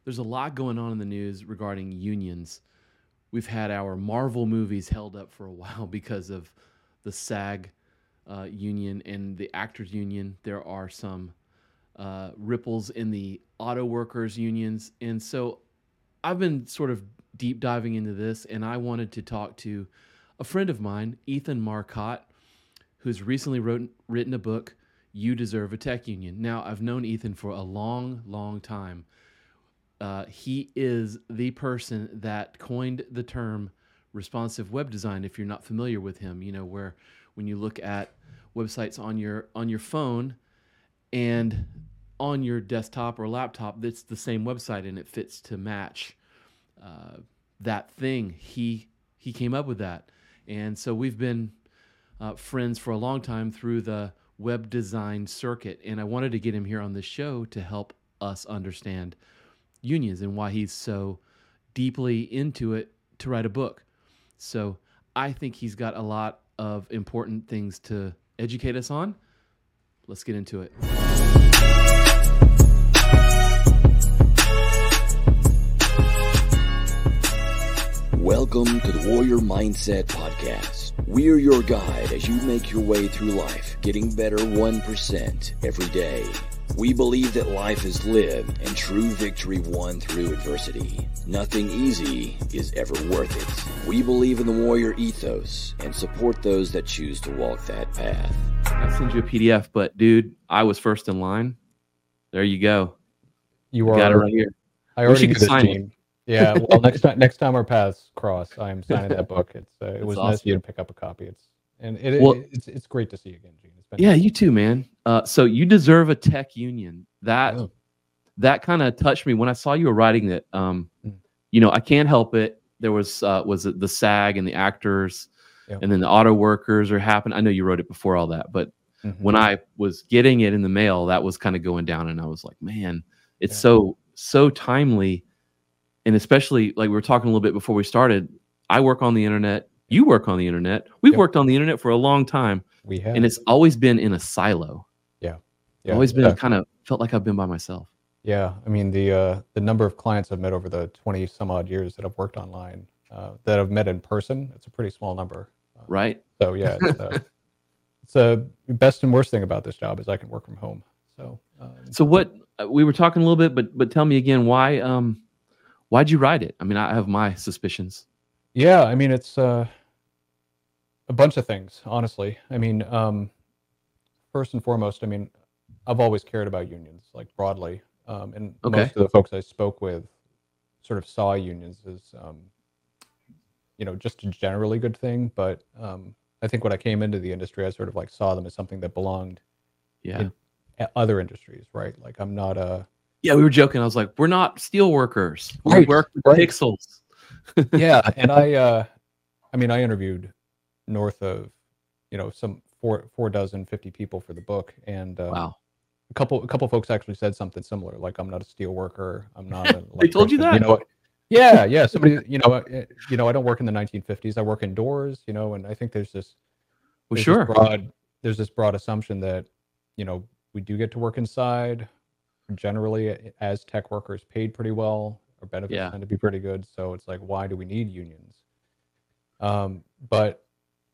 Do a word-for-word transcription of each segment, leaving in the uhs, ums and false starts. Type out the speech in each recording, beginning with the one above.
there's a lot going on in the news regarding unions. We've had our Marvel movies held up for a while because of the SAG uh, union and the actors union. There are some uh, ripples in the auto workers unions, and so I've been sort of deep diving into this, and I wanted to talk to a friend of mine, Ethan Marcotte, who's recently wrote, written a book, You Deserve a Tech Union. Now, I've known Ethan for a long, long time. Uh, he is the person that coined the term responsive web design. If you're not familiar with him, you know, where when you look at websites on your on your phone and on your desktop or laptop, that's the same website and it fits to match uh, that thing. He he came up with that, and so we've been uh, friends for a long time through the web design circuit. And I wanted to get him here on this show to help us understand unions and why he's so deeply into it to write a book. So I think he's got a lot of important things to educate us on. Let's get into it. Welcome to the Warrior Mindset Podcast. We're your guide as you make your way through life, getting better one percent every day. We believe that life is lived and true victory won through adversity. Nothing easy is ever worth it. We believe in the warrior ethos and support those that choose to walk that path. I'll send you a P D F, but dude, I was first in line. There you go. You I are. got it right here. I already you knew could this, sign Gene. Yeah. Well, next time, next time our paths cross, I am signing that book. It's uh, it was awesome. nice of you to pick up a copy. It's and it, Well, it, it's it's great to see you again, Gene. It's been Yeah, you too, man. Uh, so you deserve a tech union. That Oh. that kind of touched me when I saw you were writing it. Um, Mm. you know, I can't help it. There was uh, was it the SAG and the actors, Yeah. and then the auto workers are happening. I know you wrote it before all that, but Mhm. when I was getting it in the mail, that was kind of going down, and I was like, man, it's Yeah. so so timely, and especially like we were talking a little bit before we started. I work on the internet. You work on the internet. We've Yep. worked on the internet for a long time, we have and it's always been in a silo. yeah I've always been yeah. kind of felt like I've been by myself. Yeah, I mean the uh, the number of clients I've met over the twenty some odd years that I've worked online uh, that I've met in person, it's a pretty small number. Uh, Right? So yeah, it's, uh, it's uh, best and worst thing about this job is I can work from home. So um, So what uh, we were talking a little bit, but but tell me again why um why'd you write it? I mean, I have my suspicions. yeah, I mean it's uh, a bunch of things, honestly. I mean, um, first and foremost, I mean, I've always cared about unions, like broadly, um, and Okay. most of the folks I spoke with sort of saw unions as, um, you know, just a generally good thing. But um, I think when I came into the industry, I sort of like saw them as something that belonged Yeah. in a- other industries, right? Like I'm not a Yeah, we were joking. I was like, we're not steel workers. We Right, work with right. pixels. yeah, and I, uh, I mean, I interviewed north of, you know, some four four dozen, fifty people for the book, and um, Wow. a couple a couple folks actually said something similar, like I'm not a steel worker, I'm not. An They told you electrician, that? You know, yeah, yeah. Somebody, you know, uh, you know, I don't work in the nineteen fifties. I work indoors, you know, and I think there's this, Well, there's sure. this broad, there's this broad assumption that, you know, we do get to work inside. Generally, uh, as tech workers, paid pretty well. Our benefits Yeah. tend to be pretty good. So it's like, why do we need unions? Um, but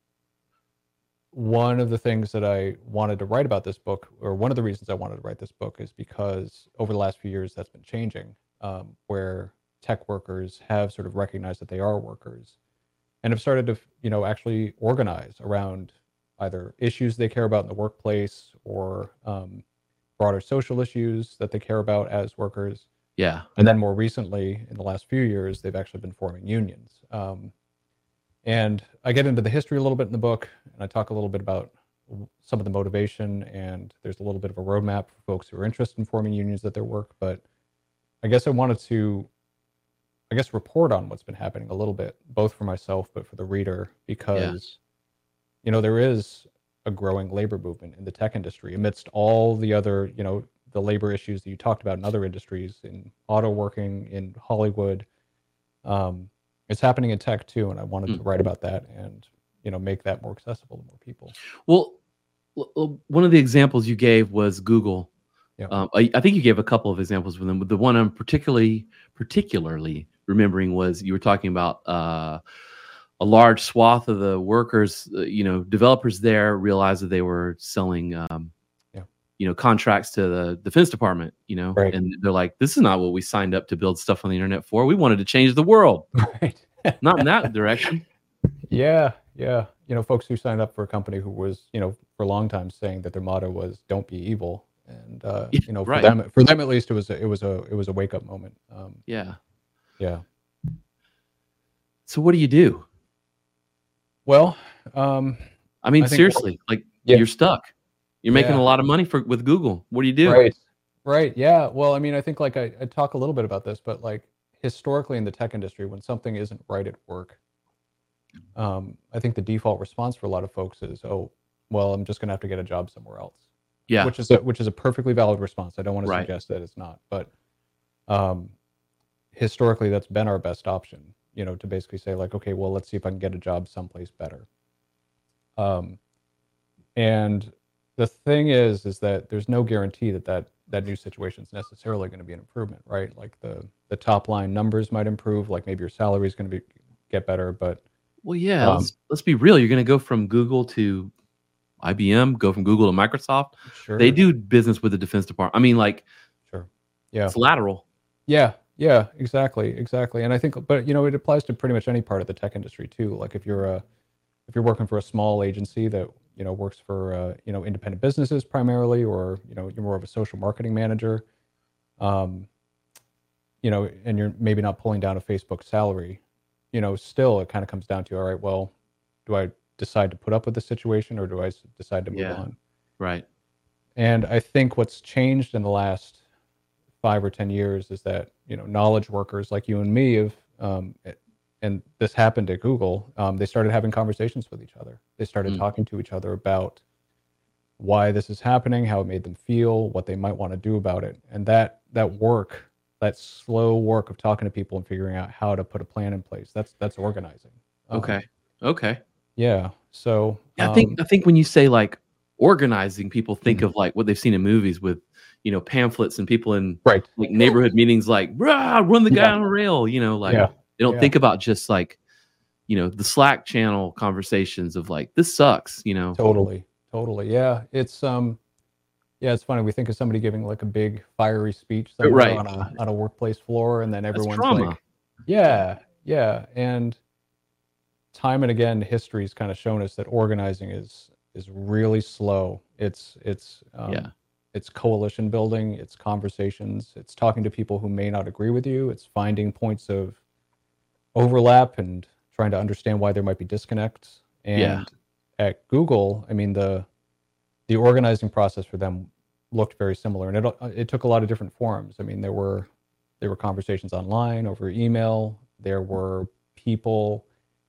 one of the things that I wanted to write about this book, or one of the reasons I wanted to write this book, is because over the last few years, that's been changing, um, where tech workers have sort of recognized that they are workers and have started to, you know, actually organize around either issues they care about in the workplace or um, broader social issues that they care about as workers. Yeah. And then more recently, in the last few years, they've actually been forming unions. Um, and I get into the history a little bit in the book, and I talk a little bit about some of the motivation, and there's a little bit of a roadmap for folks who are interested in forming unions at their work. But I guess I wanted to, I guess, report on what's been happening a little bit, both for myself, but for the reader, because, you know, there is a growing labor movement in the tech industry amidst all the other, you know, the labor issues that you talked about in other industries, in auto working, in Hollywood. Um, it's happening in tech too, and I wanted Mm. to write about that and, you know, make that more accessible to more people. Well, l- l- one of the examples you gave was Google. Yeah. Um, I, I think you gave a couple of examples with them, but the one I'm particularly particularly remembering was you were talking about uh, a large swath of the workers, uh, you know, developers there realized that they were selling, um, Yeah. you know, contracts to the Defense Department, you know, Right. and they're like, this is not what we signed up to build stuff on the internet for. We wanted to change the world, Right. not in that direction. Yeah, yeah. You know, folks who signed up for a company who was, you know, for a long time saying that their motto was "Don't be evil," and uh, Yeah, you know, for right. them, for them at least, it was a, it was a it was a wake up moment. Um, Yeah. yeah. So what do you do? Well, um, I mean, I think seriously, like yeah, you're stuck. You're making yeah, a lot of money for with Google. What do you do? right, right, yeah. Well, I mean, I think like I, I talk a little bit about this, but like historically in the tech industry, when something isn't right at work, um, I think the default response for a lot of folks is, "Oh, well, I'm just going to have to get a job somewhere else," Yeah. which is a, which is a perfectly valid response. I don't want to Right. suggest that it's not, but um, historically, that's been our best option. You know, to basically say like, okay, well, let's see if I can get a job someplace better. Um, and the thing is, is that there's no guarantee that that, that new situation is necessarily going to be an improvement, right? Like the the top line numbers might improve, like maybe your salary is going to be get better, but Well, yeah. um, Let's let's be real. You're going to go from Google to I B M, go from Google to Microsoft. sure, They do business with the Defense Department. I mean, like, sure, yeah, it's lateral. yeah, yeah, exactly, exactly. And I think, but you know, it applies to pretty much any part of the tech industry too. Like if you're a if you're working for a small agency that you know works for uh, you know independent businesses primarily, or you know you're more of a social marketing manager, um, you know, and you're maybe not pulling down a Facebook salary, you know, still it kind of comes down to, all right, well, do I decide to put up with the situation or do I s- decide to move Yeah. on? Right. And I think what's changed in the last five or ten years is that you know knowledge workers like you and me have um, it- and this happened at Google, um, they started having conversations with each other. They started Mm. talking to each other about why this is happening, how it made them feel, what they might want to do about it. And that that work, that slow work of talking to people and figuring out how to put a plan in place, that's that's organizing. Um, Okay. Okay. yeah. So Yeah, I think um, I think when you say like organizing, people think Mhm. of like what they've seen in movies with, you know, pamphlets and people in right. like neighborhood meetings like, "Rah, run the guy Yeah. on a rail," you know, like Yeah. they don't Yeah. think about just like, you know, the Slack channel conversations of like, this sucks, you know. Totally. Totally. Yeah. It's um yeah, it's funny. We think of somebody giving like a big fiery speech somewhere Right. on a on a workplace floor, and then That's everyone's trauma. like, yeah, yeah. And time and again, history's kind of shown us that organizing is is really slow. It's it's um, Yeah. it's coalition building, it's conversations, it's talking to people who may not agree with you, it's finding points of overlap and trying to understand why there might be disconnects. Yeah. And at Google, I mean the the organizing process for them looked very similar, and it it took a lot of different forms. I mean, there were there were conversations online over email. There were people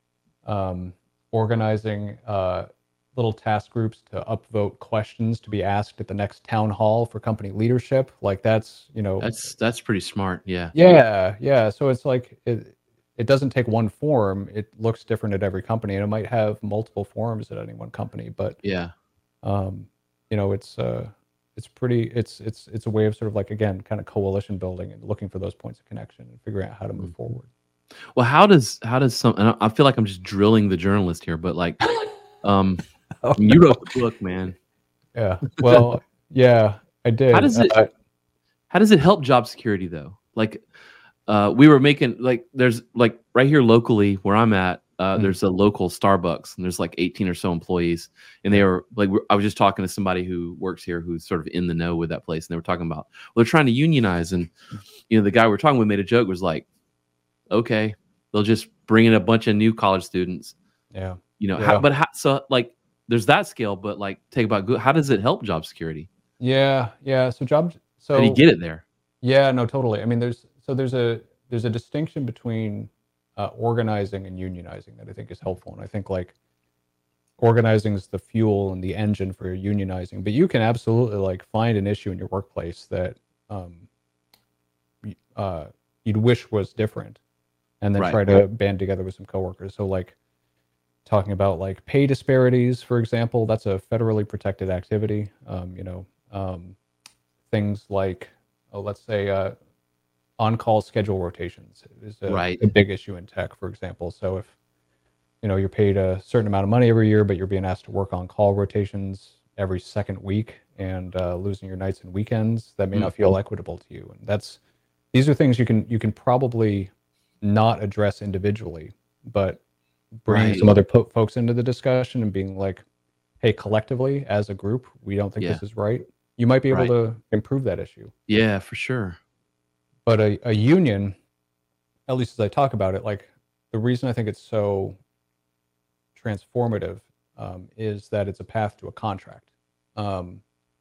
um, organizing uh, little task groups to upvote questions to be asked at the next town hall for company leadership. Like that's you know That's that's pretty smart. Yeah. yeah, yeah. So it's like it it doesn't take one form. It looks different at every company, and it might have multiple forms at any one company. But Yeah. um, you know, it's uh, it's pretty. It's it's it's a way of sort of like again, kind of coalition building and looking for those points of connection and figuring out how to move Mm. forward. Well, how does how does some and I I feel like I'm just drilling the journalist here, but like um Oh, you wrote the book, man. yeah. Well, yeah, I did. How does it Uh, how does it help job security though? Like uh we were making like there's like right here locally where I'm at, uh Mhm. there's a local Starbucks and there's like eighteen or so employees and they were like we're- I was just talking to somebody who works here who's sort of in the know with that place and they were talking about well they're trying to unionize and you know the guy we we're talking with made a joke was like okay they'll just bring in a bunch of new college students yeah. you know Yeah. how, but how, so like there's that scale but like take about good how does it help job security Yeah, yeah. So jobs. So how do you get it there yeah, no, totally. I mean, there's so there's a there's a distinction between uh, organizing and unionizing that I think is helpful, and I think like organizing is the fuel and the engine for unionizing. But you can absolutely like find an issue in your workplace that um, y- uh, you'd wish was different, and then Right. try to band together with some coworkers. So like talking about like pay disparities, for example, that's a federally protected activity. Um, you know, um, things like, oh, let's say uh, on-call schedule rotations is a, Right. a big issue in tech, for example. So if you know you're paid a certain amount of money every year, but you're being asked to work on call rotations every second week and uh, losing your nights and weekends, that may not feel Mhm. equitable to you. And that's these are things you can you can probably not address individually, but bringing some Right. other po- folks into the discussion and being like, hey, collectively as a group, we don't think Yeah. this is right. You might be able Right. to improve that issue. Yeah, for sure. But a, a union, at least as I talk about it, like the reason I think it's so transformative um, is that it's a path to a contract. Um,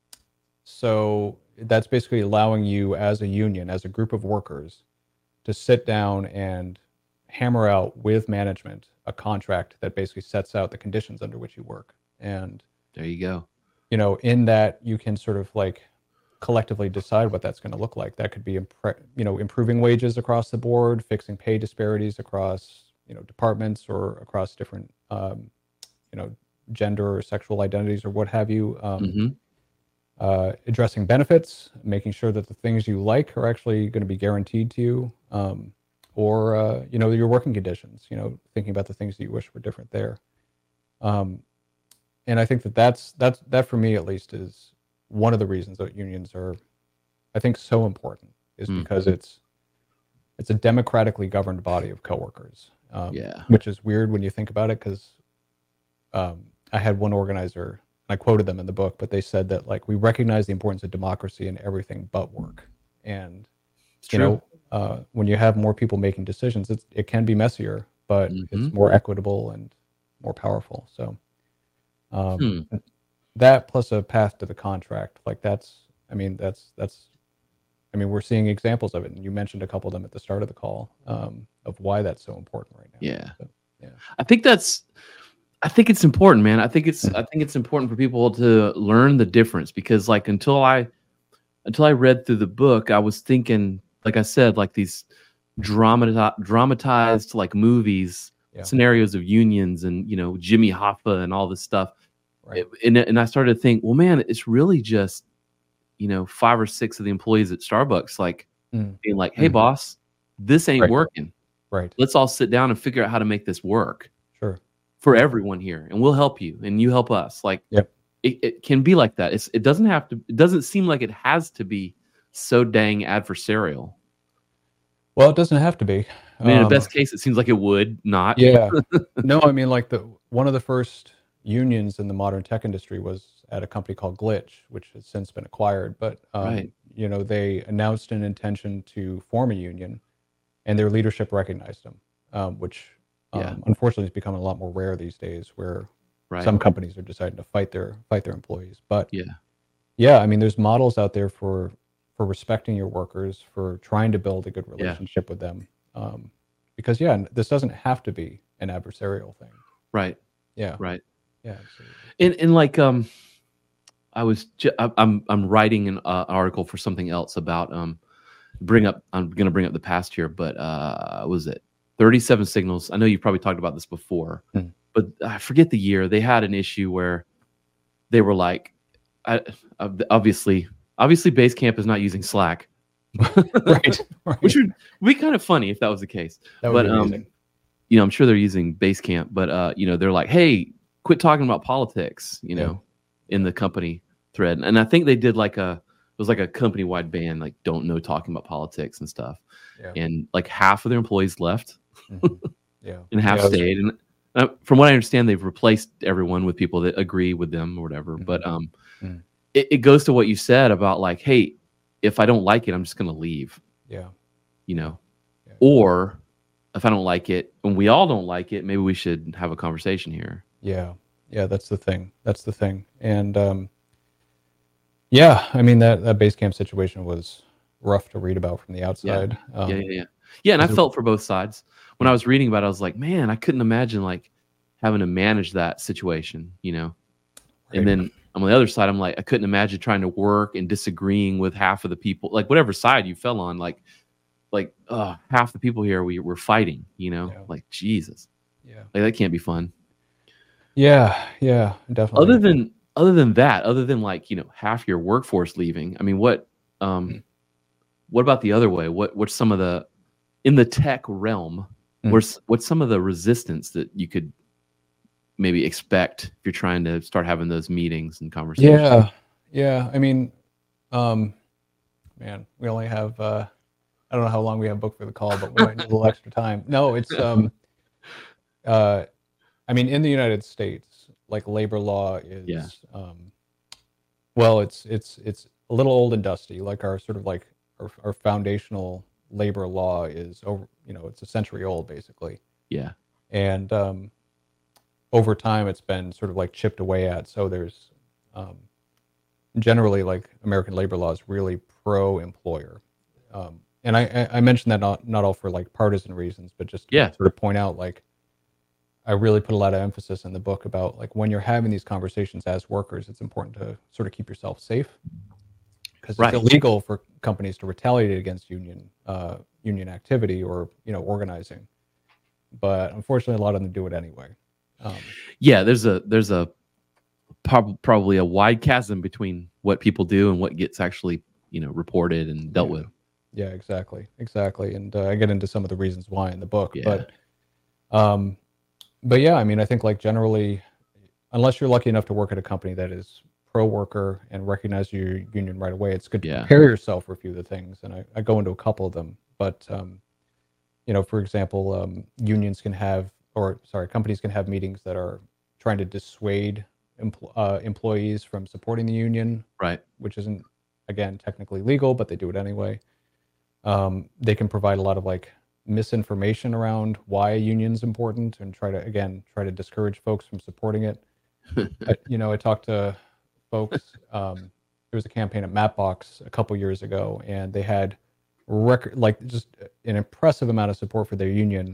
so that's basically allowing you as a union, as a group of workers, to sit down and hammer out with management a contract that basically sets out the conditions under which you work. And, There you go. you know, in that you can sort of like collectively decide what that's going to look like. That could be, impre- you know, improving wages across the board, fixing pay disparities across, you know, departments or across different, um, you know, gender or sexual identities or what have you. Um, hmm uh, addressing benefits, making sure that the things you like are actually going to be guaranteed to you, um, or uh, you know your working conditions. You know, thinking about the things that you wish were different there. Um, and I think that that's that's that for me at least is one of the reasons that unions are, I think, so important is Mm. because it's it's a democratically governed body of coworkers. Um, Yeah. which is weird when you think about it because um, I had one organizer. I quoted them in the book, but they said that like we recognize the importance of democracy in everything but work. And It's you true. know, uh, when you have more people making decisions, it's, it can be messier, but hmm it's more equitable and more powerful. So um, Hmm. that plus a path to the contract, like that's, I mean, that's that's, I mean, we're seeing examples of it, and you mentioned a couple of them at the start of the call um, of why that's so important right now. Yeah. So, yeah. I think that's I think it's important, man. I think it's Mhm. I think it's important for people to learn the difference because like until I until I read through the book, I was thinking, like I said, like these dramati- dramatized like movies, Yeah. scenarios of unions and you know Jimmy Hoffa and all this stuff. Right. It- and and I started to think, well, man, it's really just you know five or six of the employees at Starbucks like Mm. being like, hey, Mhm. boss, this ain't Right. working. Right. Let's all sit down and figure out how to make this work Sure. for Yeah. everyone here, and we'll help you, and you help us. Like, Yep. it, it can be like that. It's it doesn't have to. It doesn't seem like it has to be so dang adversarial. Well, it doesn't have to be. I mean, in the Um, best case, it seems like it would not. yeah. No, I mean, like the one of the first unions in the modern tech industry was at a company called Glitch, which has since been acquired. But um, Right. you know, they announced an intention to form a union, and their leadership recognized them, um, which um, Yeah. unfortunately is becoming a lot more rare these days, where Right. some companies are deciding to fight their fight their employees. But Yeah. yeah, I mean, there's models out there for for respecting your workers, for trying to build a good Yeah. relationship with them. Um, because yeah, n- this doesn't have to be an adversarial thing. Right. Yeah, Right. yeah, absolutely. And and like um, I was ju- I- I'm I'm writing an uh, article for something else about um, bring up I'm gonna bring up the past here, but uh, what was it thirty-seven Signals? I know you've probably talked about this before, Hmm. but I forget the year. They had an issue where they were like, I, ob- obviously, obviously, Basecamp is not using Slack, Right, which right. would be kind of funny if that was the case. That would But be um, amazing. you know, I'm sure they're using Basecamp, but uh, you know, they're like, hey, quit talking about politics, you Yeah. know, in the company thread. And I think they did like a it was like a company wide ban, like don't know talking about politics and stuff. Yeah, And like half of their employees left mhm. yeah, and half yeah. I was- stayed. And uh, from what I understand, they've replaced everyone with people that agree with them or whatever. But um, Mhm. it, it goes to what you said about like, hey, if I don't like it, I'm just gonna leave, Yeah, you know, Yeah. or if I don't like it and we all don't like it, maybe we should have a conversation here. yeah, yeah. That's the thing. That's the thing. And um, yeah, I mean that that base camp situation was rough to read about from the outside. Um, Yeah, yeah, yeah. Yeah, and I is it- felt for both sides. When Yeah. I was reading about it, I was like, man, I couldn't imagine like having to manage that situation, you know. And right. then on the other side, I'm like, I couldn't imagine trying to work and disagreeing with half of the people, like whatever side you fell on, like, like uh, half the people here we were fighting, you know, Yeah. like Jesus, Yeah, like that can't be fun. yeah, yeah. Definitely. Other than other than that, other than like you know half your workforce leaving, I mean, what Um, Mm. what about the other way? What what's some of the in the tech realm? Mm. What's what's some of the resistance that you could maybe expect if you're trying to start having those meetings and conversations? Yeah, yeah. I mean, um, man, we only have. Uh, I don't know how long we have booked for the call, but we might need a little extra time. No, it's. Um, uh, I mean, in the United States, like labor law is. Yeah. Um, well, it's it's it's a little old and dusty. Like our sort of like our, our foundational labor law is over. You know, it's a century old, basically. Yeah. And um, over time, it's been sort of like chipped away at. So there's um, generally like American labor law is really pro-employer. Um, and I, I I mentioned that not not all for like partisan reasons, but just to Yeah. sort of point out like I really put a lot of emphasis in the book about like when you're having these conversations as workers, it's important to sort of keep yourself safe because Right. it's illegal for companies to retaliate against union uh, union activity or you know organizing. But unfortunately, a lot of them do it anyway. Um, Yeah, there's a there's a prob- probably a wide chasm between what people do and what gets actually you know reported and dealt Yeah. with. yeah, exactly, exactly. And uh, I get into some of the reasons why in the book, Yeah. but um, but yeah, I mean, I think like generally, unless you're lucky enough to work at a company that is pro worker and recognize your union right away, it's good to Yeah. prepare yourself for a few of the things. And I, I go into a couple of them, but um, you know, for example, um, unions can have, or sorry, companies can have meetings that are trying to dissuade empl- uh, employees from supporting the union, Right. which isn't again technically legal, but they do it anyway. Um, they can provide a lot of like misinformation around why a union's important and try to again try to discourage folks from supporting it. I, you know, I talked to folks. Um, there was a campaign at Mapbox a couple years ago, and they had record like just an impressive amount of support for their union.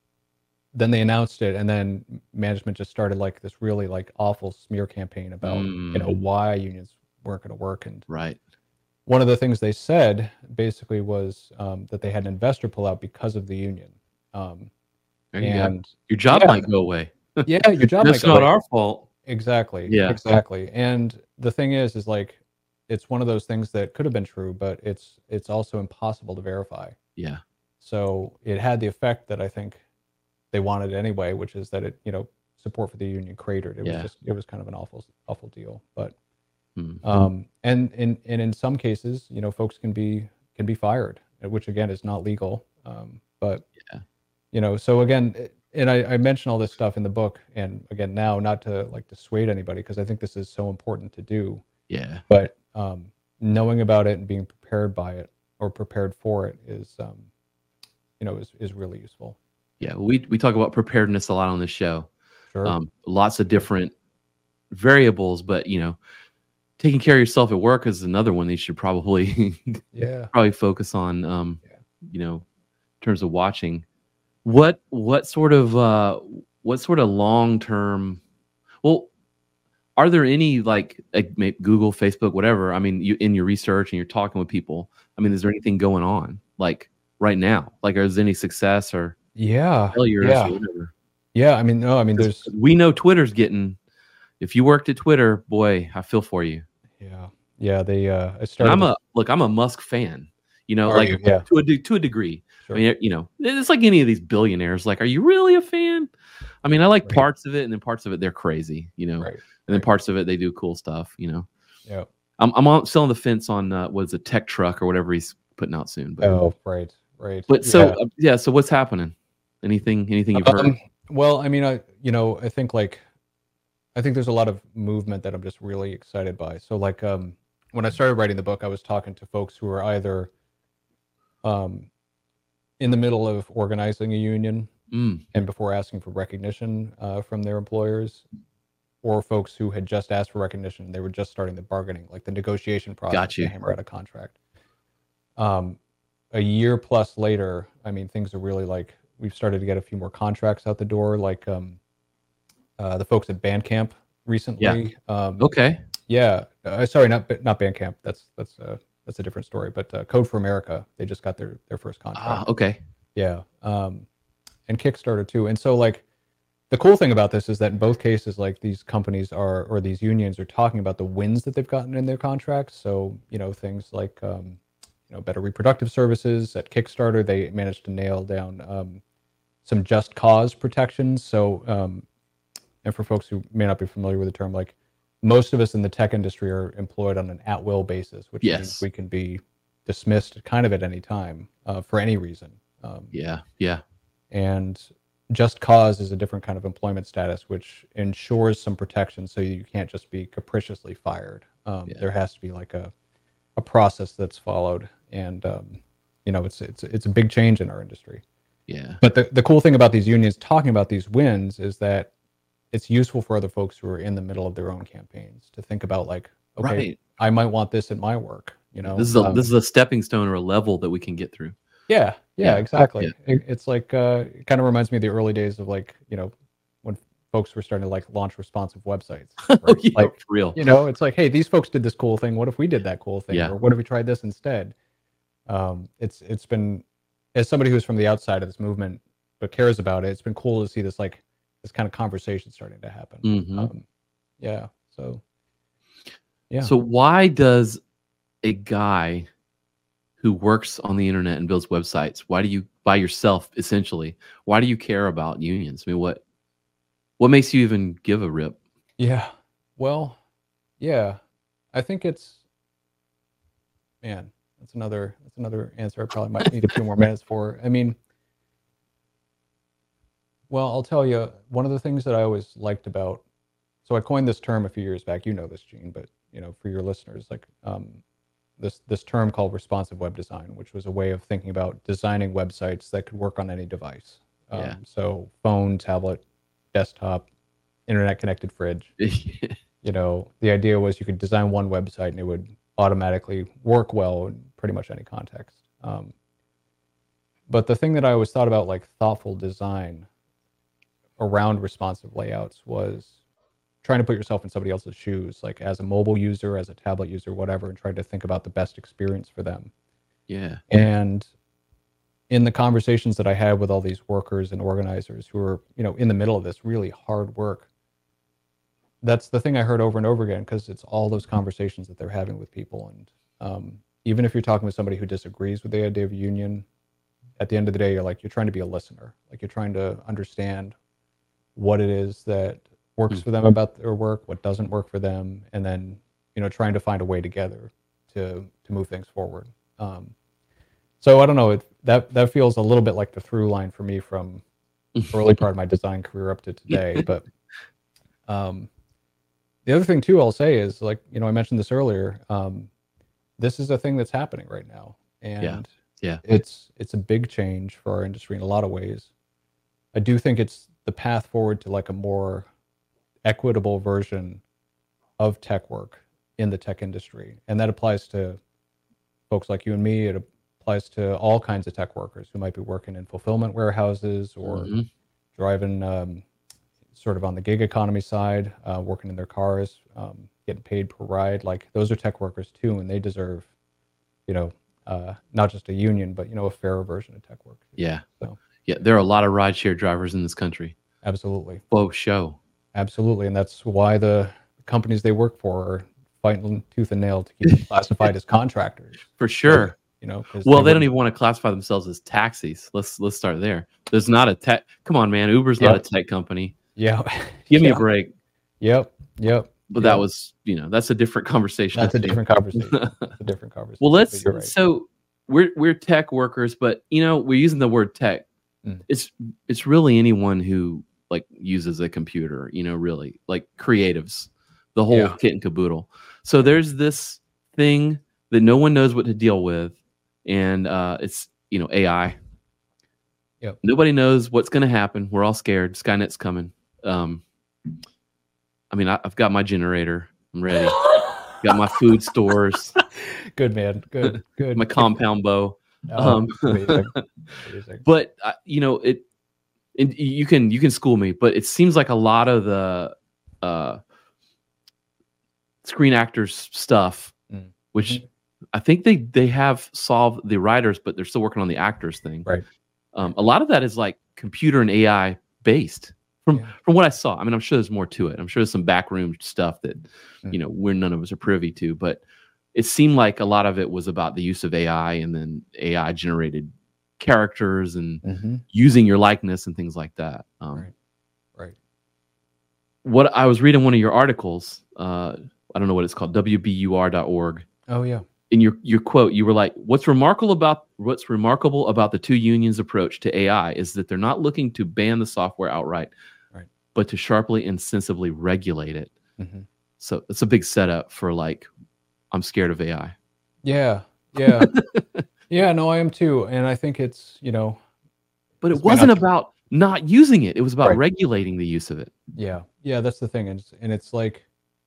Then they announced it, and then management just started like this really like awful smear campaign about you know Mm, why unions weren't going to work. And right. one of the things they said basically was um, that they had an investor pull out because of the union. Um, There you go. and Your job yeah, might go away. yeah, your job might That's go not away. our fault. Exactly, Yeah. exactly. And the thing is, is like, it's one of those things that could have been true, but it's it's also impossible to verify. Yeah. So it had the effect that I think they wanted anyway, which is that it, you know, support for the union cratered. It was Yeah. just, it was kind of an awful, awful deal. But Mm. um, and in and in some cases, you know, folks can be can be fired, which again is not legal. Um, but Yeah. you know, so again, and I, I mention all this stuff in the book, and again now not to like dissuade anybody because I think this is so important to do. Yeah. But um, knowing about it and being prepared by it or prepared for it is, um, you know, is is really useful. Yeah. We we talk about preparedness a lot on this show. Sure. Um, lots of different variables, but you know, taking care of yourself at work is another one that you should probably yeah. probably focus on. Um, Yeah. you know, in terms of watching. What what sort of uh, what sort of long term? Well, are there any like, like maybe Google, Facebook, whatever? I mean, you in your research and you're talking with people. I mean, is there anything going on like right now? Like, is there any success or Yeah. failures Yeah. or whatever? Yeah. I mean, no, I mean, 'Cause there's, we know Twitter's getting. If you worked at Twitter, boy, I feel for you. yeah. Yeah. They, uh, I And started, I'm this- a look. I'm a Musk fan. You know, Are like you? Yeah. to a de- to a degree. Sure. I mean, you know, it's like any of these billionaires. Like, are you really a fan? I mean, I like Right. parts of it, and then parts of it they're crazy. You know, Right. and then parts of it they do cool stuff. You know, Yeah. I'm I'm on, still on the fence on uh, what is a tech truck or whatever he's putting out soon. But Oh, right. Right. but so Yeah. uh, yeah. So what's happening? Anything anything you've heard? Um, well, I mean, I, you know, I think like, I think there's a lot of movement that I'm just really excited by. So like, um, when I started writing the book, I was talking to folks who are either, um, in the middle of organizing a union Mm, and before asking for recognition uh, from their employers, or folks who had just asked for recognition. They were just starting the bargaining, like the negotiation process Got to you. hammer out a contract. Um, a year plus later, I mean, things are really like we've started to get a few more contracts out the door. Like um, uh, the folks at Bandcamp recently. Um, okay. yeah, uh, sorry, not not Bandcamp. That's that's uh, that's a different story. But uh, Code for America, they just got their their first contract. Ah, okay. Yeah, um, and Kickstarter too. And so like the cool thing about this is that in both cases, like these companies are, or these unions are talking about the wins that they've gotten in their contracts. So, you know, things like, um, you know, better reproductive services. At Kickstarter, they managed to nail down um, some just cause protections. So, um, and for folks who may not be familiar with the term, like most of us in the tech industry are employed on an at-will basis, which Yes. means we can be dismissed kind of at any time uh, for any reason. Um, Yeah. Yeah. and just cause is a different kind of employment status, which ensures some protection, so you can't just be capriciously fired. Um, Yeah. There has to be like a a process that's followed, and um, you know, it's it's it's a big change in our industry. Yeah. But the the cool thing about these unions talking about these wins is that it's useful for other folks who are in the middle of their own campaigns to think about like, okay, Right. I might want this at my work. You know, This is a Um, this is a stepping stone or a level that we can get through. Yeah, yeah, Yeah, exactly. yeah. It, it's like uh, it kind of reminds me of the early days of like, you know, when folks were starting to like launch responsive websites. Oh, Right? yeah, Like, for real. you know, it's like, hey, these folks did this cool thing. What if we did that cool thing? Yeah. Or what if we tried this instead? Um, it's it's been, as somebody who's from the outside of this movement but cares about it, it's been cool to see this like this kind of conversation starting to happen. Mhm. Um, yeah. So yeah. So why does a guy who works on the internet and builds websites, why do you, by yourself essentially, why do you care about unions? I mean, what what makes you even give a rip? Yeah. Well, yeah. I think it's, man, that's another that's another answer I probably might need a few more minutes for. I mean, well, I'll tell you, one of the things that I always liked about, so I coined this term a few years back. You know this, Gene, but you know, for your listeners, like um, this this term called responsive web design, which was a way of thinking about designing websites that could work on any device. Um, Yeah. So phone, tablet, desktop, internet connected fridge. You know, the idea was you could design one website and it would automatically work well in pretty much any context. Um, but the thing that I always thought about, like thoughtful design around responsive layouts, was trying to put yourself in somebody else's shoes, like as a mobile user, as a tablet user, whatever, and trying to think about the best experience for them. Yeah. And in the conversations that I had with all these workers and organizers who are, you know, in the middle of this really hard work, that's the thing I heard over and over again, because it's all those conversations that they're having with people. And um, even if you're talking with somebody who disagrees with the idea of a union, at the end of the day, you're like, you're trying to be a listener. Like you're trying to understand what it is that works for them about their work, what doesn't work for them, and then, you know, trying to find a way together to to move things forward. Um, so I don't know, it, that that feels a little bit like the through line for me from early part of my design career up to today. But um, the other thing too, I'll say is, like, you know, I mentioned this earlier. Um, this is a thing that's happening right now, and Yeah. it's it's a big change for our industry in a lot of ways. I do think it's the path forward to like a more equitable version of tech work in the tech industry, and that applies to folks like you and me. It applies to all kinds of tech workers who might be working in fulfillment warehouses or Mhm. driving um, sort of on the gig economy side, uh, working in their cars, um, getting paid per ride. Like those are tech workers too, and they deserve, you know, uh, not just a union, but, you know, a fairer version of tech work. Yeah. So Yeah. There are a lot of rideshare drivers in this country. absolutely, Faux show. absolutely, and that's why the companies they work for are fighting tooth and nail to keep them classified as contractors. For sure. You know, 'cause Well, they don't wouldn't- even want to classify themselves as taxis. Let's let's start there. There's not a tech. Come on, man. Uber's not Yep. a tech company. Yeah. Give me Yeah. a break. Yep. Yep. But that Yep. was, you know, that's a different conversation. That's I a think. different conversation. That's a different conversation. Well, but let's. you're right. So we're we're tech workers, but you know, we're using the word tech. Mm. It's it's really anyone who like uses a computer. You know, really like creatives, the whole Yeah. kit and caboodle. So there's this thing that no one knows what to deal with, and uh, it's, you know, A I. Yep. Nobody knows what's going to happen. We're all scared. Skynet's coming. Um, I mean, I, I've got my generator. I'm ready. Got my food stores, Good, man. Good. Good. my compound bow. Oh, um, amazing. Amazing. But uh, you know, it, it. You can you can school me, but it seems like a lot of the uh, Screen Actors stuff, Mm. which Mhm. I think they they have solved the writers, but they're still working on the actors thing. Right. Um, a lot of that is like computer and A I based from Yeah. from what I saw. I mean, I'm sure there's more to it. I'm sure there's some backroom stuff that Mm. you know we're none of us are privy to, but it seemed like a lot of it was about the use of A I and then A I generated characters and Mm-hmm. using your likeness and things like that. Um, Right. Right. What I was reading one of your articles, uh, I don't know what it's called, W B U R dot org. Oh yeah. In your your quote, you were like, "What's remarkable about what's remarkable about the two unions' approach to A I is that they're not looking to ban the software outright, Right. but to sharply and sensibly regulate it." Mm-hmm. So it's a big setup for like, I'm scared of A I. Yeah. Yeah. Yeah. No, I am too, and I think it's you know. But it This may wasn't not- about not using it. It was about Right. regulating the use of it. Yeah, yeah, that's the thing, and it's, and it's like,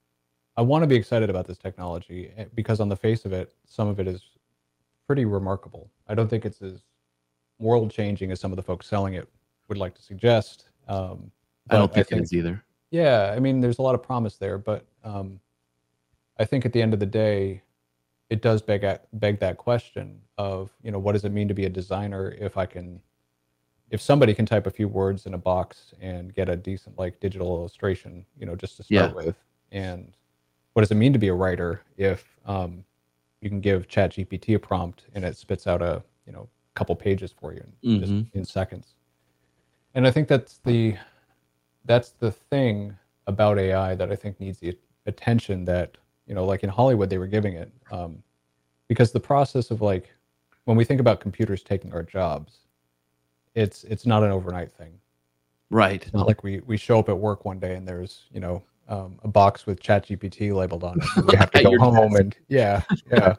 I want to be excited about this technology eh, because on the face of it, some of it is pretty remarkable. I don't think it's as world changing as some of the folks selling it would like to suggest. Um, I don't but think, it is either. Yeah, I mean, there's a lot of promise there, but um, I think at the end of the day, it does beg at, beg that question of, you know, what does it mean to be a designer if I can, if somebody can type a few words in a box and get a decent like digital illustration, you know, just to start Yeah. with, and what does it mean to be a writer if um, you can give ChatGPT a prompt and it spits out a, you know, couple pages for you in, just Mhm. in seconds. And I think that's the that's the thing about A I that I think needs the attention that, you know, like in Hollywood they were giving it, um, because the process of like when we think about computers taking our jobs, it's it's not an overnight thing. Right. It's not like we we show up at work one day and there's, you know, um, a box with ChatGPT labeled on it. And we have to At go your home desk. and yeah, yeah.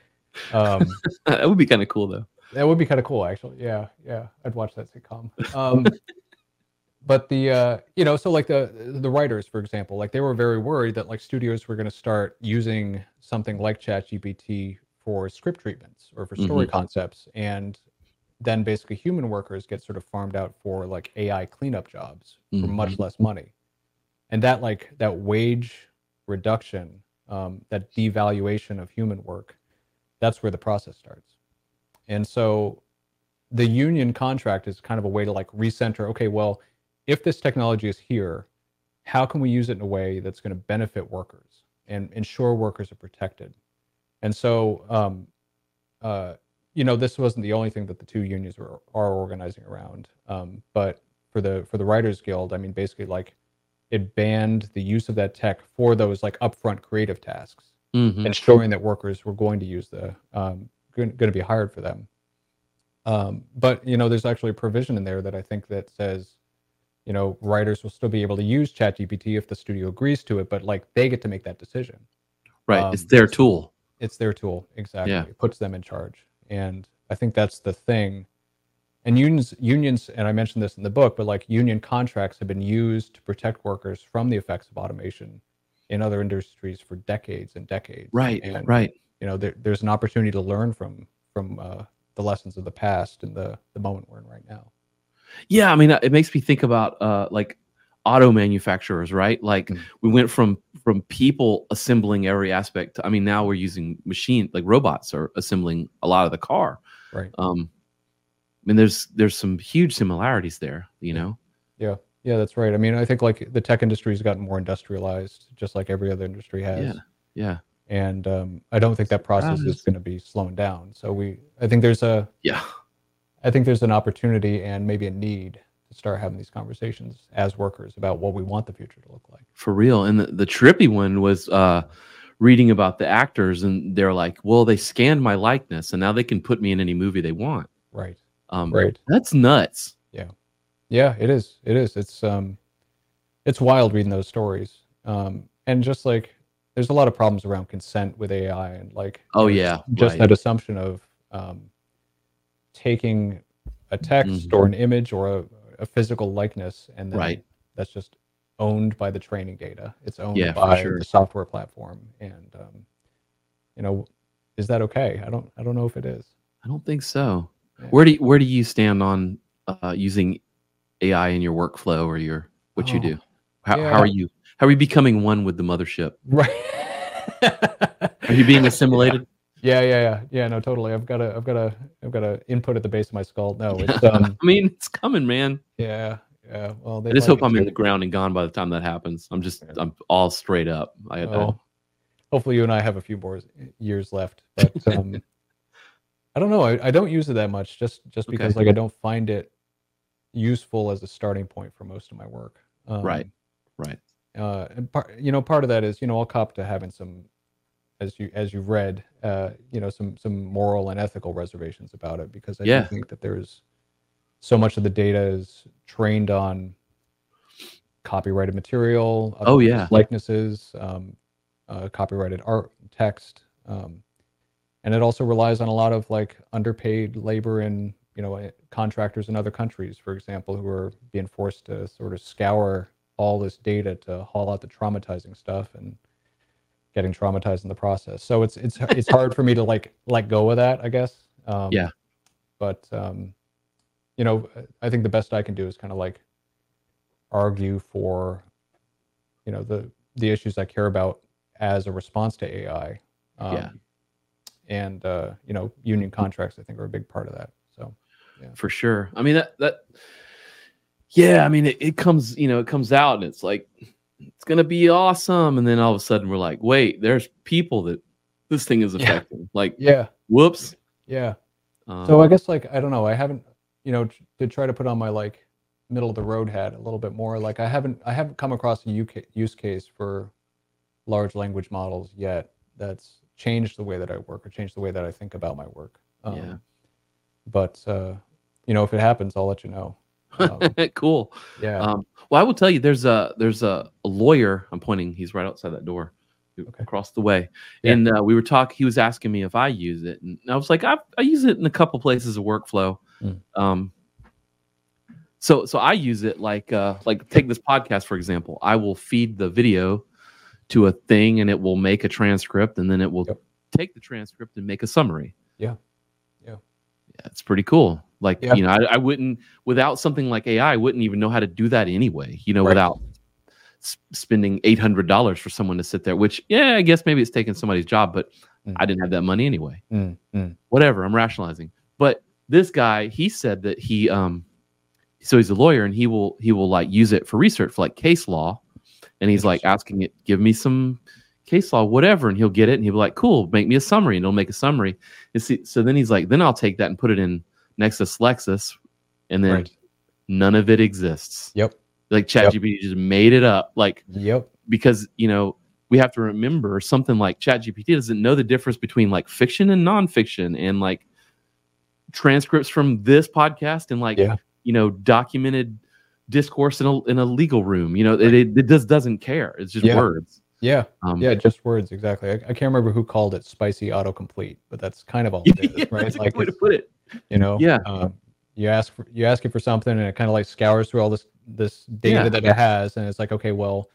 Um, That would be kind of cool though. that would be kind of cool, actually. Yeah, yeah. I'd watch that sitcom. Um, but the uh, you know, so like the the writers, for example, like they were very worried that like studios were going to start using something like ChatGPT for script treatments or for story Mhm. concepts, and then basically human workers get sort of farmed out for like A I cleanup jobs for much Mhm. less money, and that like that wage reduction, um, that devaluation of human work, that's where the process starts. And so the union contract is kind of a way to like recenter, okay, well, if this technology is here, how can we use it in a way that's going to benefit workers and ensure workers are protected? And so, um, uh, you know, this wasn't the only thing that the two unions were are organizing around. Um, but for the for the Writers Guild, I mean, basically, like it banned the use of that tech for those like upfront creative tasks, Mhm. ensuring that workers were going to use the um, going, going to be hired for them. Um, but you know, there's actually a provision in there that I think that says, you know, writers will still be able to use ChatGPT if the studio agrees to it, but like they get to make that decision. Right. It's Um, their tool. It's their tool, exactly. Yeah. It puts them in charge, and I think that's the thing. And unions, unions, and I mentioned this in the book, but like union contracts have been used to protect workers from the effects of automation in other industries for decades and decades. Right. And Right. you know, there, there's an opportunity to learn from from uh, the lessons of the past and the the moment we're in right now. Yeah, I mean, uh, it makes me think about uh, like auto manufacturers, right? Like Mm. we went from from people assembling every aspect. To, I mean, now we're using machine, like robots are assembling a lot of the car. Right. Um, I mean, there's there's some huge similarities there, you know. Yeah. Yeah, that's right. I mean, I think like the tech industry has gotten more industrialized, just like every other industry has. Yeah, yeah, And um, I don't think that process is Surprise. going to be slowing down. So we, I think there's a, yeah. I think there's an opportunity and maybe a need to start having these conversations as workers about what we want the future to look like. For real. And the, the trippy one was uh, reading about the actors, and they're like, well, they scanned my likeness, and now they can put me in any movie they want. Right. Um, Right. That's nuts. Yeah. Yeah, it is. It is. It's um, it's wild reading those stories. Um, and just like there's a lot of problems around consent with A I and like Oh, you know, yeah, just right. that assumption of um, taking a text Mhm. or an image or a, a physical likeness, and then Right. that's just owned by the training data. It's owned Yeah, for by sure. the software platform, and um, you know, is that okay? I don't. I don't know if it is. I don't think so. Yeah. Where do you, where do you stand on uh, using A I in your workflow or your what you Oh, do? How, yeah. how are you? How are you becoming one with the mothership? Right. Are you being assimilated? Yeah, yeah, yeah, yeah. No, totally. I've got a, I've got a, I've got a input at the base of my skull. No, it's um, I mean, it's coming, man. yeah, Yeah. Well, they I just like hope it I'm in too. the ground and gone by the time that happens. I'm just, Yeah. I'm all straight up. I, I Well, hopefully you and I have a few more years left, but um, I don't know. I, I don't use it that much just just because okay. like I don't find it useful as a starting point for most of my work. Right. Um, Right. uh, and part, you know, part of that is, you know, I'll cop to having some, as you as you've read, uh, you know, some some moral and ethical reservations about it because I do Yeah. think that there's so much of the data is trained on copyrighted material, other Oh people's yeah. likenesses, um, uh, copyrighted art, text, um, and it also relies on a lot of like underpaid labor in you know eh, contractors in other countries, for example, who are being forced to sort of scour all this data to haul out the traumatizing stuff and getting traumatized in the process. So it's it's it's hard for me to like let go of that, I guess. Um, Yeah. But um, you know, I think the best I can do is kind of like argue for you know the the issues I care about as a response to A I. Um, Yeah. and uh, you know, union contracts I think are a big part of that. So yeah, For sure. I mean that that. Yeah. I mean it, it comes, you know, it comes out and it's like it's gonna be awesome, and then all of a sudden we're like, wait, there's people that this thing is yeah, affecting. Like, yeah, whoops. yeah. Um, So I guess like I don't know. I haven't you know t- to try to put on my like middle of the road hat a little bit more. Like I haven't I haven't come across a U K, use case for large language models yet that's changed the way that I work or changed the way that I think about my work. Um, yeah. but uh, you know, if it happens, I'll let you know. Um, Cool. yeah. Um, well, I will tell you, there's a there's a, a lawyer. I'm pointing. He's right outside that door, Okay. across the way. Yeah. And uh, we were talking. He was asking me if I use it, and I was like, I I use it in a couple places of workflow. Mm. Um, so so I use it like uh, like take this podcast for example. I will feed the video to a thing, and it will make a transcript, and then it will Yep. take the transcript and make a summary. Yeah. Yeah. Yeah, it's pretty cool. Like, Yeah. you know, I, I wouldn't, without something like A I, I wouldn't even know how to do that anyway, you know, Right. without s- spending eight hundred dollars for someone to sit there, which, yeah, I guess maybe it's taking somebody's job, but Mm. I didn't have that money anyway. Mm. Mm. Whatever, I'm rationalizing. But this guy, he said that he, um, so he's a lawyer and he will, he will like use it for research for like case law. And he's like asking it, give me some case law, whatever. And he'll get it and he'll be like, cool, make me a summary. And he'll make a summary. And see, so then he's like, then I'll take that and put it in Nexus Lexis. And then Right. none of it exists. Yep. Like ChatGPT just made it up. Like, Yep. because, you know, we have to remember something like ChatGPT doesn't know the difference between like fiction and nonfiction and like transcripts from this podcast and like, Yeah. you know, documented discourse in a in a legal room. You know, it, it, it just doesn't care. It's just Yeah. words. Yeah. Um, Yeah. Just words. Exactly. I, I can't remember who called it spicy autocomplete, but that's kind of all it is, yeah, right? that's a Like, good way to it's, put it. you know, Yeah. um, you ask for, you ask it for something and it kind of like scours through all this, this data Yeah. that it has. And it's like, okay, well,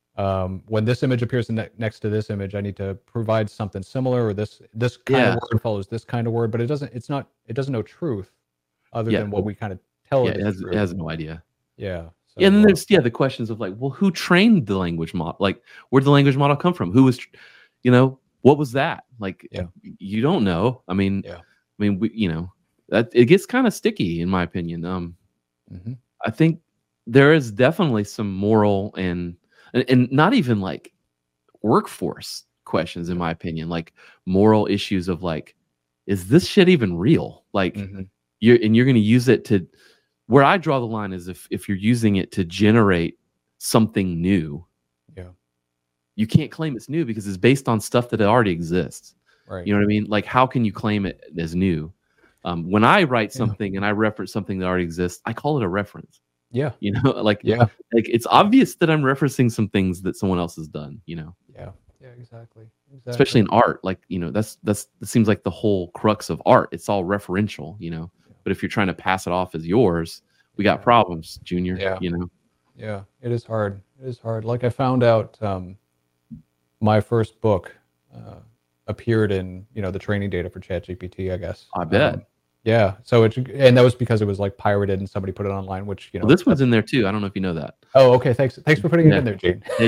um, when this image appears in ne- next to this image, I need to provide something similar, or this, this kind Yeah. of word follows this kind of word, but it doesn't, it's not, it doesn't know truth other Yeah. than what we kind of tell Yeah, it it is has, true. it has no idea. Yeah. So, Yeah, and then uh, there's yeah the questions of like, well, who trained the language model? Like, where'd the language model come from? Who was, tr- you know, what was that? Like, Yeah. you don't know. I mean, Yeah. I mean, we, you know, that it gets kind of sticky in my opinion. Um, mhm. I think there is definitely some moral and and, and not even like workforce questions in my opinion, like moral issues of like, is this shit even real? Like, Mhm. you're and you're going to use it to. Where I draw the line is if if you're using it to generate something new, Yeah. you can't claim it's new because it's based on stuff that already exists. Right. You know what I mean? Like, how can you claim it as new? Um, when I write Yeah. something and I reference something that already exists, I call it a reference. Yeah. You know, like Yeah. like it's obvious that I'm referencing some things that someone else has done. You know, Yeah. Yeah. Exactly. Exactly. especially in art. Like, you know, that's that's that seems like the whole crux of art. It's all referential. You know, but if you're trying to pass it off as yours, we got Yeah. problems, Junior. Yeah. You know. Yeah, it is hard. It is hard. Like I found out, um, my first book uh, appeared in you know the training data for ChatGPT, I guess. I bet. Um, yeah. So it and that was because it was like pirated and somebody put it online, which you know. Well, this one's that's- in there too. I don't know if you know that. Oh, okay. Thanks. Thanks for putting it Yeah. in there, Gene. Yeah,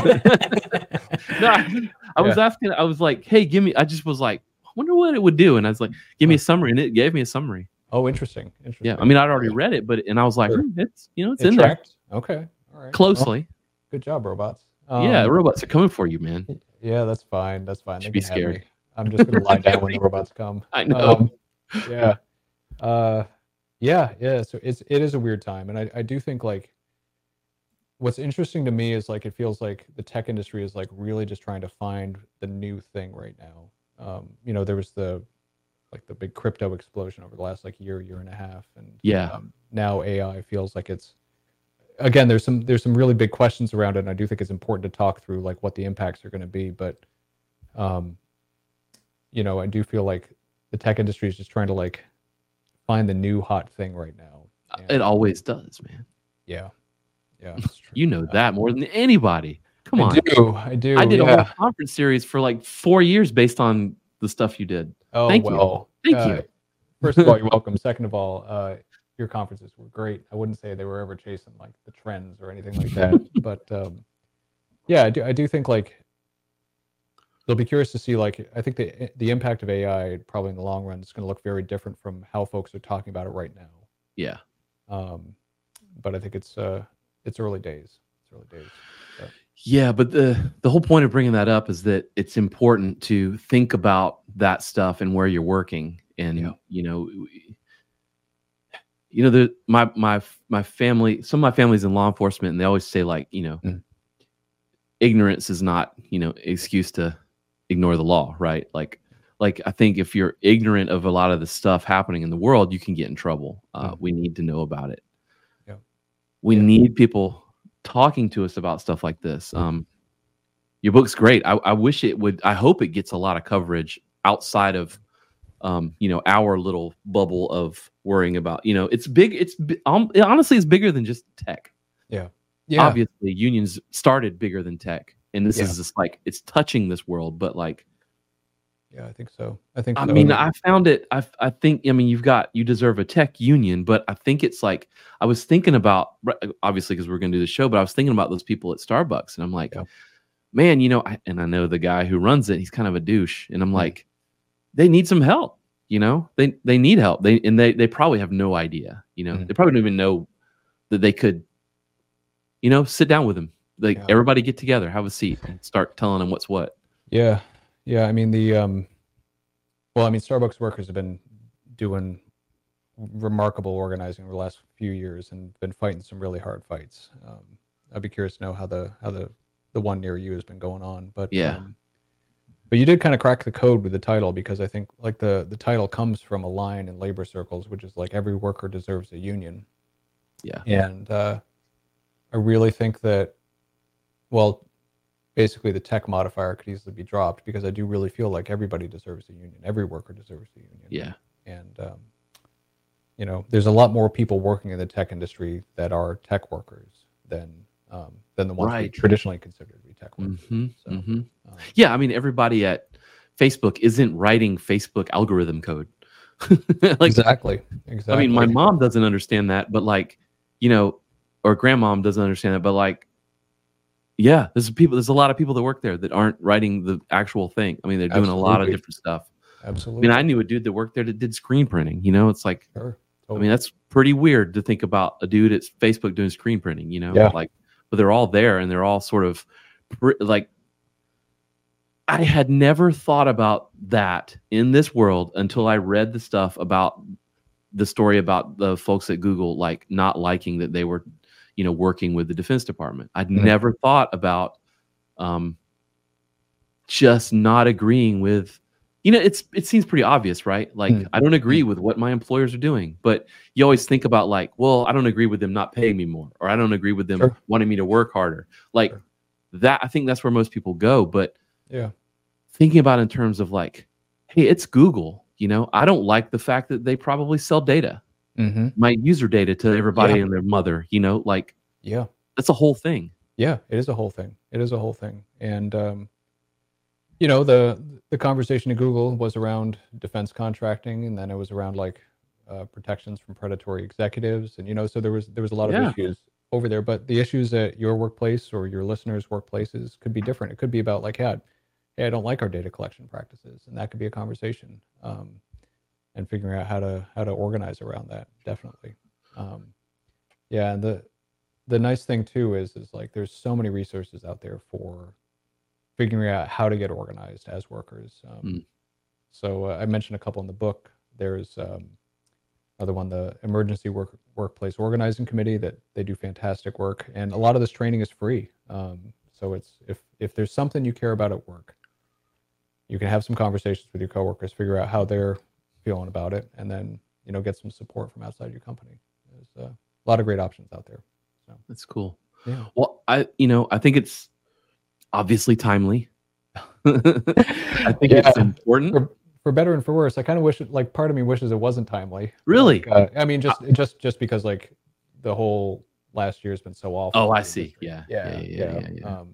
yeah. No, I, I was asking. I was like, "Hey, give me." I just was like, "I wonder what it would do," and I was like, "Give me a summary," and it gave me a summary. Oh, interesting. Interesting. Yeah, I mean, I'd already read it, but and I was like, Sure. hmm, it's you know, it's It in tracked. Okay. All right. there closely. Well, good job, robots. Yeah, Um, robots are coming for you, man. yeah, that's fine. That's fine. They Should be can have scared. me. I'm just gonna lie down when the robots come. I know. Um, yeah. Uh, yeah, yeah. So it's it is a weird time, and I I do think like what's interesting to me is like it feels like the tech industry is like really just trying to find the new thing right now. Um, you know, there was the like the big crypto explosion over the last like year, year and a half, and Yeah. um, now A I feels like it's again there's some there's some really big questions around it, and I do think it's important to talk through like what the impacts are going to be. But um, you know, I do feel like the tech industry is just trying to like find the new hot thing right now. And, It always does, man. yeah, yeah, it's true. You know that more than anybody. Come I on. do, I do. I did yeah. a whole conference series for like four years based on the stuff you did. Oh, Thank you. well. Thank uh, you. First of all, you're welcome. Second of all, uh, your conferences were great. I wouldn't say they were ever chasing like the trends or anything like that. But um, yeah, I do, I do think like they'll be curious to see like I think the the impact of A I probably in the long run is going to look very different from how folks are talking about it right now. Yeah. Um, but I think it's uh, it's early days. It's early days. So. Yeah, but the the whole point of bringing that up is that it's important to think about that stuff and where you're working, and Yeah. you know, you know, the my my my family, some of my family's in law enforcement, and they always say like, you know, Mm. ignorance is not, you know, excuse to ignore the law, right? Like, like I think if you're ignorant of a lot of the stuff happening in the world, you can get in trouble. Uh, Mm. We need to know about it. Yeah. We Yeah. need people talking to us about stuff like this. Um, your book's great. I, I wish it would. I hope it gets a lot of coverage outside of, um, you know, our little bubble of worrying about. You know, it's big. It's bi- um, it honestly, it's bigger than just tech. Yeah. Obviously, unions started bigger than tech, and this Yeah. is just like it's touching this world. But like, Yeah, I think so. I think I so. mean, I found it. I I think. I mean, you've got you deserve a tech union, but I think it's like I was thinking about obviously because we're going to do the show, but I was thinking about those people at Starbucks, and I'm like, Yeah. man, you know, I, and I know the guy who runs it. He's kind of a douche, and I'm Mm. like, they need some help. You know, they they need help. They and they they probably have no idea. You know, Mm. they probably don't even know that they could. You know, sit down with them. Like Yeah. everybody get together, have a seat, and start telling them what's what. Yeah, yeah. I mean the um, well, I mean Starbucks workers have been doing remarkable organizing over the last few years and been fighting some really hard fights. Um, I'd be curious to know how the how the the one near you has been going on. But Yeah. um, but you did kind of crack the code with the title because I think like the the title comes from a line in labor circles, which is like every worker deserves a union. Yeah. And uh, I really think that, well, basically the tech modifier could easily be dropped because I do really feel like everybody deserves a union. Every worker deserves a union. Yeah. And, um, you know, there's a lot more people working in the tech industry that are tech workers than um, than the ones we Right. traditionally consider to be tech workers. hmm So, hmm um, Yeah, I mean, everybody at Facebook isn't writing Facebook algorithm code. like, exactly. Exactly. I mean, my mom doesn't understand that, but like, you know, or grandmom doesn't understand that, but like, yeah, there's people, there's a lot of people that work there that aren't writing the actual thing. I mean, they're doing a lot of Absolutely. different stuff. I Absolutely. mean, I knew a dude that worked there that did screen printing. You know, it's like, Sure. I mean, that's pretty weird to think about a dude at Facebook doing screen printing. You know, Yeah. like, but they're all there and they're all sort of pr- like. I had never thought about that in this world until I read the stuff about the story about the folks at Google, like not liking that they were, you know, working with the Defense Department. I'd Mhm. never thought about um, just not agreeing with, you know, it's it seems pretty obvious, right? Like Mhm. I don't agree with what my employers are doing, but you always think about like, well, I don't agree with them not paying me more, or I don't agree with them Sure. wanting me to work harder. Like Sure. that, I think that's where most people go. But Yeah. thinking about it in terms of like, hey, it's Google. You know, I don't like the fact that they probably sell data, Mm-hmm. my user data to everybody Yeah. and their mother. You know, like Yeah. that's a whole thing. Yeah, it is a whole thing. It is a whole thing. And um, you know, the the conversation at Google was around defense contracting, and then it was around like uh, protections from predatory executives, and you know, so there was there was a lot of Yeah. issues over there. But the issues at your workplace or your listeners' workplaces could be different. It could be about like, hey, I, hey, I don't like our data collection practices, and that could be a conversation. Um, and figuring out how to how to organize around that. Definitely. Um, yeah, and the the nice thing too is is like there's so many resources out there for figuring out how to get organized as workers. Um, Mm. so uh, I mentioned a couple in the book. There's um, another one, the Emergency Work Workplace Organizing Committee, that they do fantastic work, and a lot of this training is free. Um, so it's if if there's something you care about at work, you can have some conversations with your coworkers, figure out how they're feeling about it, and then you know get some support from outside your company. There's uh, a lot of great options out there. So That's cool. yeah. Well, I you know I think it's obviously timely. I think Yeah. it's important. For, for better and for worse, I kind of wish it, like part of me wishes it wasn't timely. Really? Like, uh, I mean, just just just because like the whole last year's been so awful. Oh, for I the see. industry. Yeah. Yeah, Yeah, yeah, yeah, yeah. Um,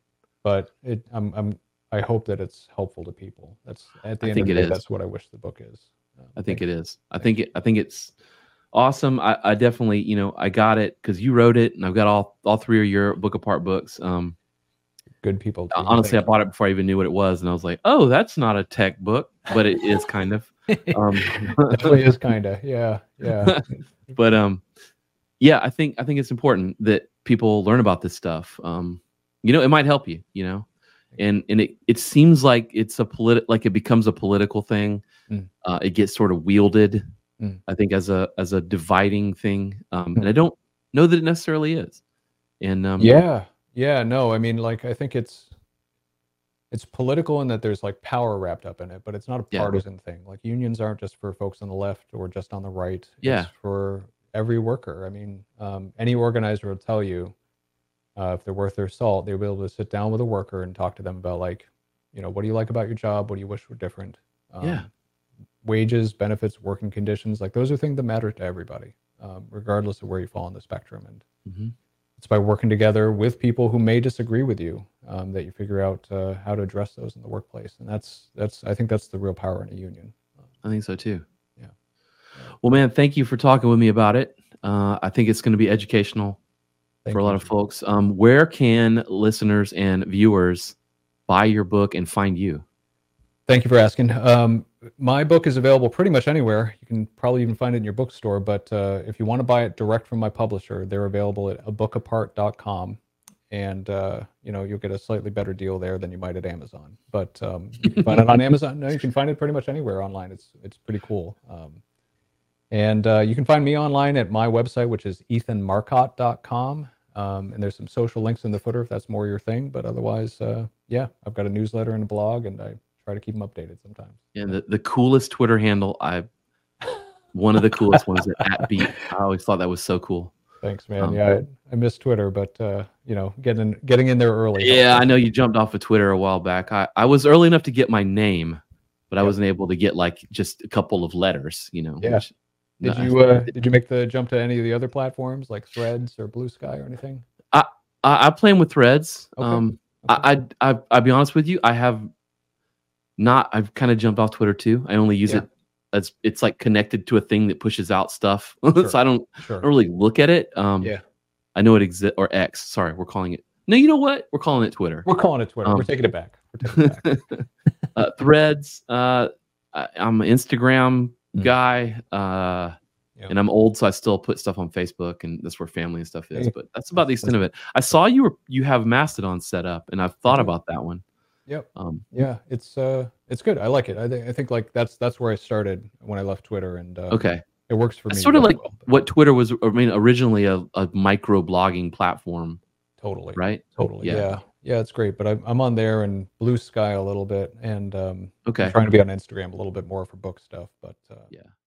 but it, I'm, I'm, I hope that it's helpful to people. That's at the I end think of the it day, is. that's what I wish the book is. Uh, I think thank it you. is. I think it, I think it's awesome. I, I definitely, you know, I got it because you wrote it, and I've got all all three of your Book Apart books. Um, Good people. Too. honestly, I Thank bought it before I even knew what it was, and I was like, "Oh, that's not a tech book," but it is kind of. Um, you. Definitely is kinda. Yeah, yeah. but um, yeah, I think I think it's important that people learn about this stuff. Um, you know, it might help you. You know, and and it it seems like it's a polit like it becomes a political thing. Mm. Uh, it gets sort of wielded, Mm. I think, as a as a dividing thing, um, Mm. and I don't know that it necessarily is. And um, Yeah, yeah. No, I mean, like, I think it's it's political in that there's like power wrapped up in it, but it's not a Yeah. partisan thing. Like unions aren't just for folks on the left or just on the right. Yeah. It's for every worker. I mean, um, any organizer will tell you uh, if they're worth their salt, they'll be able to sit down with a worker and talk to them about like, you know, what do you like about your job? What do you wish were different? Um, Yeah. Wages, benefits, working conditions, like those are things that matter to everybody, um, regardless of where you fall on the spectrum. And Mhm. it's by working together with people who may disagree with you um, that you figure out uh, how to address those in the workplace. And that's that's I think that's the real power in a union. I think so too. Yeah. Well, man, thank you for talking with me about it. Uh, I think it's going to be educational Thank for a lot you. of folks. Um, where can listeners and viewers buy your book and find you? Thank you for asking. Um, my book is available pretty much anywhere. You can probably even find it in your bookstore. But uh, if you want to buy it direct from my publisher, they're available at a book apart dot com, and uh, you know you'll get a slightly better deal there than you might at Amazon. But um, you can find it on Amazon. No, you can find it pretty much anywhere online. It's it's pretty cool. Um, and uh, you can find me online at my website, which is ethan marcotte dot com. Um, and there's some social links in the footer if that's more your thing. But otherwise, uh, yeah, I've got a newsletter and a blog, and I try to keep them updated sometimes. And the, the coolest Twitter handle, I one of the coolest ones at, at Beat. I always thought that was so cool. Thanks, man. Um, yeah, I, I miss Twitter, but uh, you know, getting getting in there early. Yeah, I know you jumped off of Twitter a while back. I, I was early enough to get my name, but I Yep. wasn't able to get like just a couple of letters, you know. Yeah. which- Did no, you uh, did you make the jump to any of the other platforms like Threads or Blue Sky or anything? I, I plan with Threads. Okay. Um, Okay. I, I, I, I'll be honest with you. I have not. I've kind of jumped off Twitter too. I only use Yeah. it as it's like connected to a thing that pushes out stuff, Sure. so I don't, Sure. I don't really look at it. Um, Yeah. I know it exists, or X. Sorry, we're calling it. No, you know what? We're calling it Twitter. We're calling it Twitter. Um, We're taking it back. We're taking it back. uh, Threads. Uh, I, I'm an Instagram Mm. guy, uh, Yeah. and I'm old, so I still put stuff on Facebook, and that's where family and stuff is. Hey, But that's about the that's- extent of it. I saw you were you have Mastodon set up, and I've thought do. about that one. Yep. Um, Yeah, it's uh, it's good. I like it. I think I think like that's that's where I started when I left Twitter, and uh, okay, it works for it's me. sort of really like well, but- what Twitter was. I mean, originally a, a micro blogging platform, Totally. right? Totally. Yeah. Yeah. Yeah, it's great. But I'm I'm on there and Blue Sky a little bit, and um, Okay. I'm trying to be on Instagram a little bit more for book stuff. But uh, Yeah.